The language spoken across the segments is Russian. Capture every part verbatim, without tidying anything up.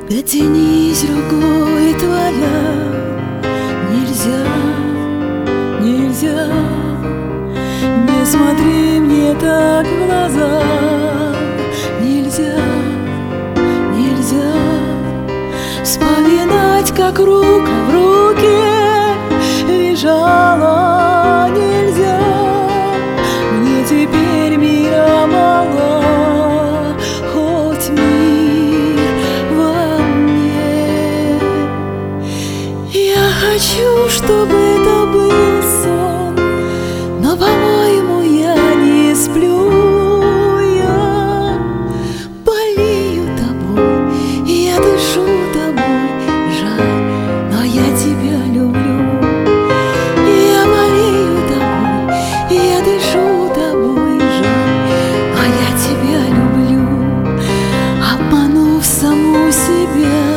Дотянись рукой твоя, нельзя, нельзя. Не смотри мне так в глаза, нельзя, нельзя. Вспоминать, как рука в руке лежала, нельзя. Мне теперь мира мало, хоть мир во мне. Я хочу, чтобы это был сон, но, по-моему, я не сплю. Я болею тобой, я дышу тобой, жаль, но я тебя люблю. Я болею тобой, я дышу тобой, жаль, но я тебя люблю. Обманув саму себя,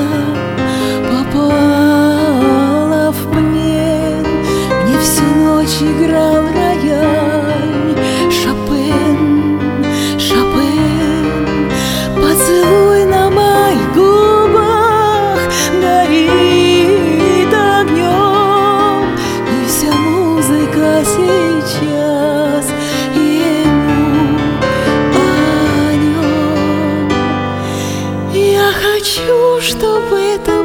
попала в плен. Мне всю ночь играл рояль Шопен, Шопен. Поцелуй на моих губах горит огнем, и вся музыка сейчас ему о нем. Я хочу, чтобы это